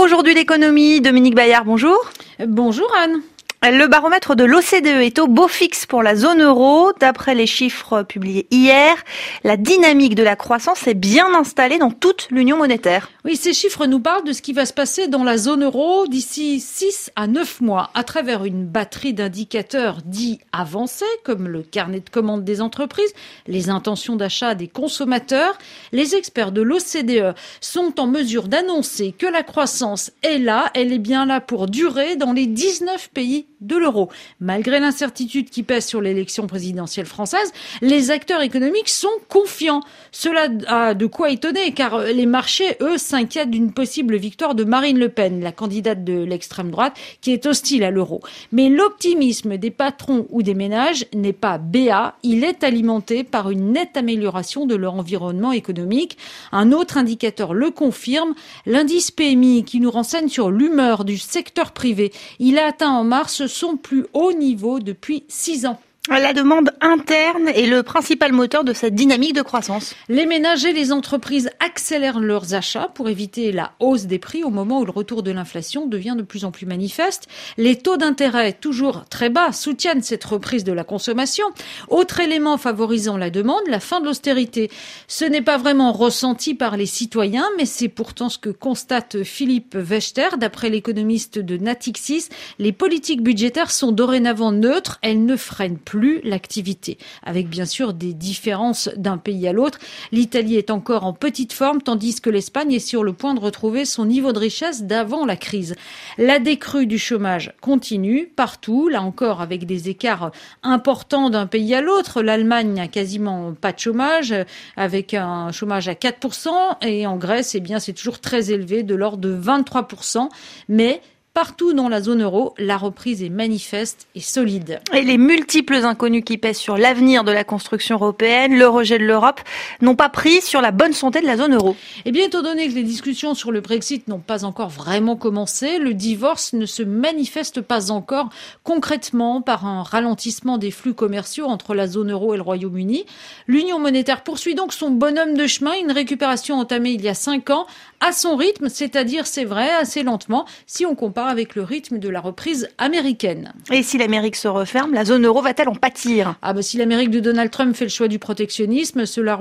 Aujourd'hui l'économie, Dominique Bayard, bonjour. Bonjour Anne. Le baromètre de l'OCDE est au beau fixe pour la zone euro. D'après les chiffres publiés hier, la dynamique de la croissance est bien installée dans toute l'union monétaire. Oui, ces chiffres nous parlent de ce qui va se passer dans la zone euro d'ici 6 à 9 mois à travers une batterie d'indicateurs dits avancés comme le carnet de commandes des entreprises, les intentions d'achat des consommateurs. Les experts de l'OCDE sont en mesure d'annoncer que la croissance est là, elle est bien là pour durer dans les 19 pays de l'euro. Malgré l'incertitude qui pèse sur l'élection présidentielle française, les acteurs économiques sont confiants. Cela a de quoi étonner car les marchés, eux, s'inquiètent d'une possible victoire de Marine Le Pen, la candidate de l'extrême droite, qui est hostile à l'euro. Mais l'optimisme des patrons ou des ménages n'est pas béat, il est alimenté par une nette amélioration de leur environnement économique. Un autre indicateur le confirme, l'indice PMI qui nous renseigne sur l'humeur du secteur privé. Il a atteint en mars son plus haut niveau depuis 6 ans. La demande interne est le principal moteur de cette dynamique de croissance. Les ménages et les entreprises accélèrent leurs achats pour éviter la hausse des prix au moment où le retour de l'inflation devient de plus en plus manifeste. Les taux d'intérêt, toujours très bas, soutiennent cette reprise de la consommation. Autre élément favorisant la demande, la fin de l'austérité. Ce n'est pas vraiment ressenti par les citoyens, mais c'est pourtant ce que constate Philippe Wechter. D'après l'économiste de Natixis, les politiques budgétaires sont dorénavant neutres, elles ne freinent plus l'activité, avec bien sûr des différences d'un pays à l'autre. L'Italie est encore en petite forme, tandis que l'Espagne est sur le point de retrouver son niveau de richesse d'avant la crise. La décrue du chômage continue partout, là encore avec des écarts importants d'un pays à l'autre. L'Allemagne n'a quasiment pas de chômage, avec un chômage à 4%, et en Grèce, c'est toujours très élevé, de l'ordre de 23%, mais partout dans la zone euro, la reprise est manifeste et solide. Et les multiples inconnus qui pèsent sur l'avenir de la construction européenne, le rejet de l'Europe, n'ont pas pris sur la bonne santé de la zone euro. Eh bien, étant donné que les discussions sur le Brexit n'ont pas encore vraiment commencé, le divorce ne se manifeste pas encore concrètement par un ralentissement des flux commerciaux entre la zone euro et le Royaume-Uni. L'Union monétaire poursuit donc son bonhomme de chemin, une récupération entamée il y a 5 ans, à son rythme, c'est-à-dire, c'est vrai, assez lentement, si on compare avec le rythme de la reprise américaine. Et si l'Amérique se referme, la zone euro va-t-elle en pâtir ? Si l'Amérique de Donald Trump fait le choix du protectionnisme, cela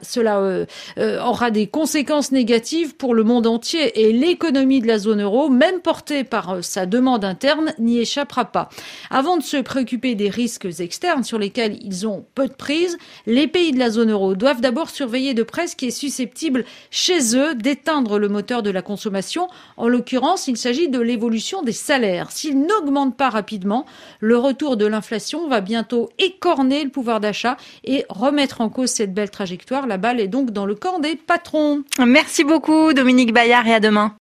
aura des conséquences négatives pour le monde entier et l'économie de la zone euro, même portée par sa demande interne, n'y échappera pas. Avant de se préoccuper des risques externes sur lesquels ils ont peu de prise, les pays de la zone euro doivent d'abord surveiller de près ce qui est susceptible chez eux d'éteindre le moteur de la consommation. En l'occurrence, il s'agit de l'évolution des salaires. S'ils n'augmentent pas rapidement, le retour de l'inflation va bientôt écorner le pouvoir d'achat et remettre en cause cette belle trajectoire. La balle est donc dans le camp des patrons. Merci beaucoup Dominique Bayard et à demain.